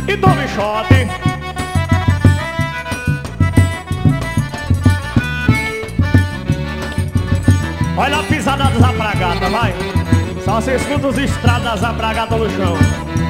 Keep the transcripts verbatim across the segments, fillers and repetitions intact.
e tome shot. Olha a pisada das abragadas, vai. Só você escuta os estrados das abragadas no chão.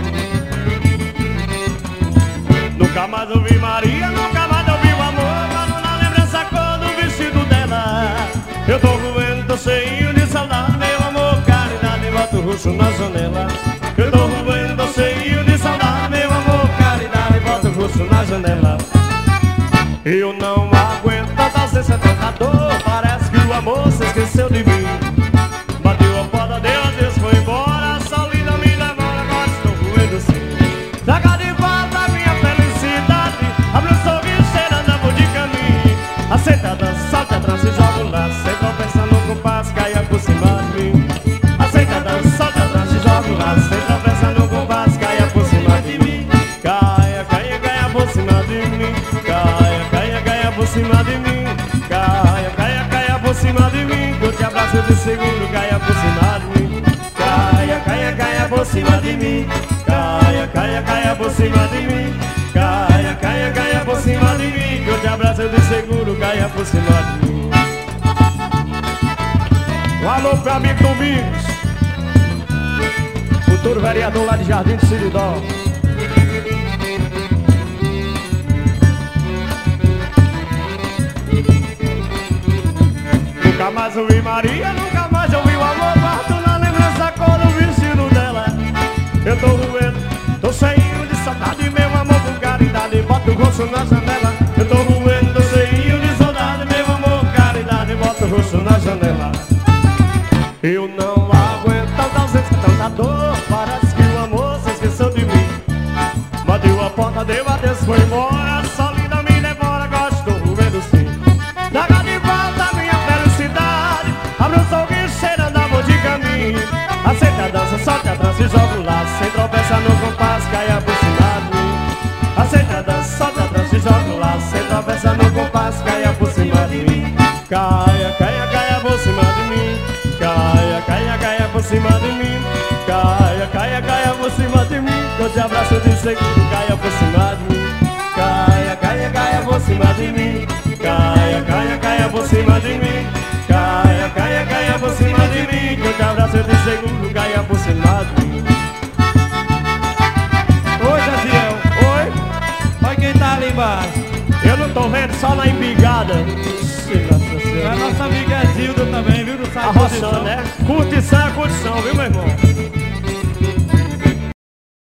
Nunca mais ouvi Maria, nunca mais ouvi o amor. Mano, na lembrança cor do vestido dela. Eu tô roendo, tô cheio de saudade. Meu amor, caridade, bota o rosto na janela. Eu tô roendo, tô cheio de saudade. Meu amor, caridade, bota o rosto na janela. Eu não aguento tanta ausência, tanta dor. Parece que o amor se esqueceu de mim. Bateu a porta, deu adeus, foi embora. A solidão me demora, agora estou roendo assim. Traga de volta a minha felicidade. Abre um sorriso, cheirando amor de caminho. Aceita dança, salta atrás e joga um laço. Sem tropeçar no compasso, caia por cima de mim. Aceita dança, salta atrás e joga um laço. Sem tropeçar no compasso, caia por cima de mim. Caia, caia, caia por cima de mim. Caia, caia, caia por cima de mim. Caia, caia, caia por cima de mim. Que eu te abraço, eu te seguro, caia por cima de mim. Caia, caia, caia por cima de mim. Caia, caia, caia por cima de mim. Caia, caia, caia por cima de mim. Que eu te abraço, eu te seguro, caia por cima de mim. Um alô pro amigo Domingos, futuro vereador lá de Jardim do Siridó. Nunca mais ouvi Maria, nunca mais ouvi o amor. Guardo na lembrança cor do vestido dela. Eu tô roendo, tô cheio de saudade. Meu amor, com caridade, bota o rosto na janela. Eu tô roendo, tô cheio de saudade. Meu amor, com caridade, bota o rosto na janela. Eu não aguento tanta ausência, tanta dor. Parece que o amor se esqueceu de mim. Bateu a porta, deu adeus, foi embora. A solidão me devora, agora estou roendo sim. Traga de volta a minha felicidade. Abre um sorriso, cheirando amor de caminho. Aceita a dança, solte a dança e joga o laço. Sem tropeçar no compasso, caia por cima de mim. Aceita a dança, solte a dança e joga o laço. Sem tropeçar no compasso, caia por cima de mim. Caia, caia, caia por cima de mim. Caia, caia, caia por cima de mim. Caia, caia, caia por cima de mim. Eu te abraço, eu te seguro, caia por cima de mim. Caia, caia, caia por cima de mim. Caia, caia, caia por cima de mim. Caia, caia, caia por cima de mim. Eu te abraço, eu te seguro, caia por cima de mim. Oi, Jaziel. Oi? Olha quem tá ali embaixo. Eu não tô vendo, só na embigada. É nossa amiga Zilda também, viu? Não sai A posição. roçando, né? Curtição é curtição, viu, meu irmão?